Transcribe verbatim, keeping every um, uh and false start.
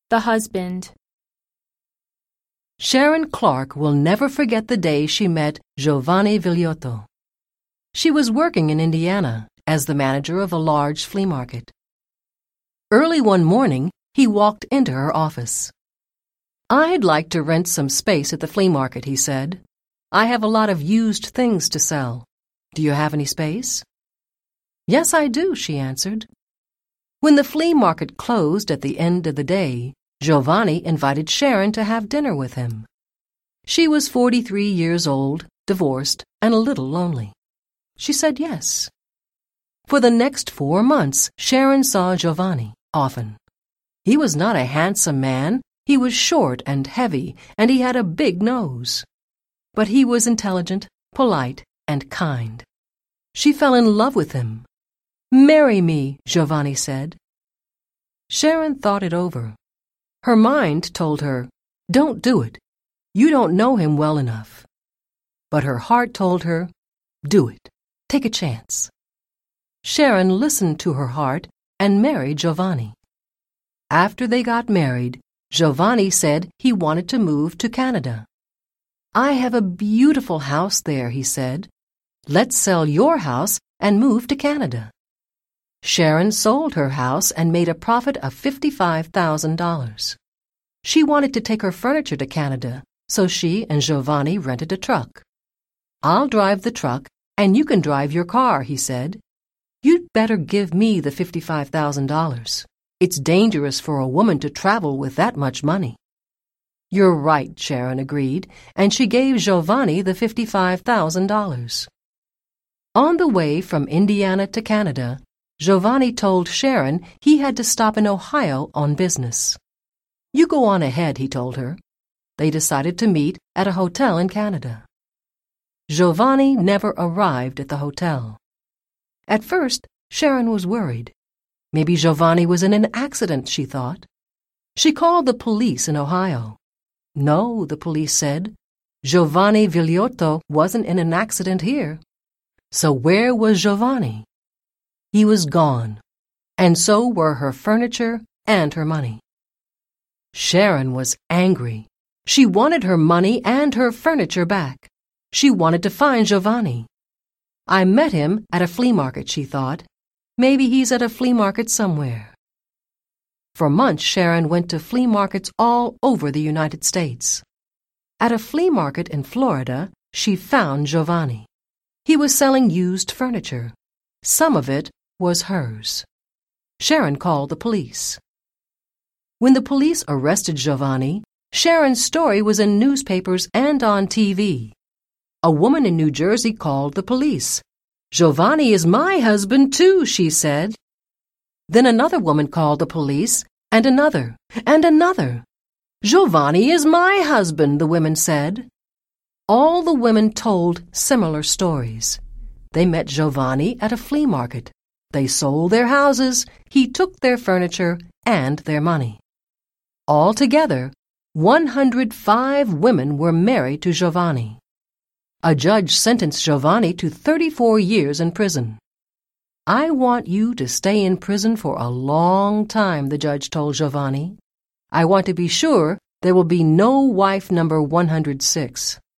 The husband. Sharon Clark will never forget the day she met Giovanni Vigliotto. She was working in Indiana as the manager of a large flea market. Early one morning, he walked into her office. "I'd like to rent some space at the flea market," he said. "I have a lot of used things to sell. Do you have any space?" "Yes, I do," she answered. When the flea market closed at the end of the day, Giovanni invited Sharon to have dinner with him. She was forty-three years old, divorced, and a little lonely. She said yes. For the next four months, Sharon saw Giovanni often. He was not a handsome man. He was short and heavy, and he had a big nose. But he was intelligent, polite, and kind. She fell in love with him. "Marry me," Giovanni said. Sharon thought it over. Her mind told her, "Don't do it. You don't know him well enough." But her heart told her, "Do it. Take a chance." Sharon listened to her heart and married Giovanni. After they got married, Giovanni said he wanted to move to Canada. "I have a beautiful house there," he said. "Let's sell your house and move to Canada." Sharon sold her house and made a profit of fifty-five thousand dollars. She wanted to take her furniture to Canada, so she and Giovanni rented a truck. "I'll drive the truck, and you can drive your car," he said. "You'd better give me the fifty-five thousand dollars. It's dangerous for a woman to travel with that much money." "You're right," Sharon agreed, and she gave Giovanni the fifty-five thousand dollars. On the way from Indiana to Canada, Giovanni told Sharon he had to stop in Ohio on business. "You go on ahead," he told her. They decided to meet at a hotel in Canada. Giovanni never arrived at the hotel. At first, Sharon was worried. Maybe Giovanni was in an accident, she thought. She called the police in Ohio. "No," the police said. "Giovanni Vigliotto wasn't in an accident here." So where was Giovanni? He was gone, and so were her furniture and her money. Sharon was angry. She wanted her money and her furniture back. She wanted to find Giovanni. "I met him at a flea market," she thought. "Maybe he's at a flea market somewhere." For months, Sharon went to flea markets all over the United States. At a flea market in Florida, she found Giovanni. He was selling used furniture. Some of it was hers. Sharon called the police. When the police arrested Giovanni, Sharon's story was in newspapers and on T V. A woman in New Jersey called the police. "Giovanni is my husband, too," she said. Then another woman called the police, and another, and another. "Giovanni is my husband," the women said. All the women told similar stories. They met Giovanni at a flea market. They sold their houses, he took their furniture and their money. Altogether, one hundred five women were married to Giovanni. A judge sentenced Giovanni to thirty-four years in prison. "I want you to stay in prison for a long time," the judge told Giovanni. "I want to be sure there will be no wife number one hundred six.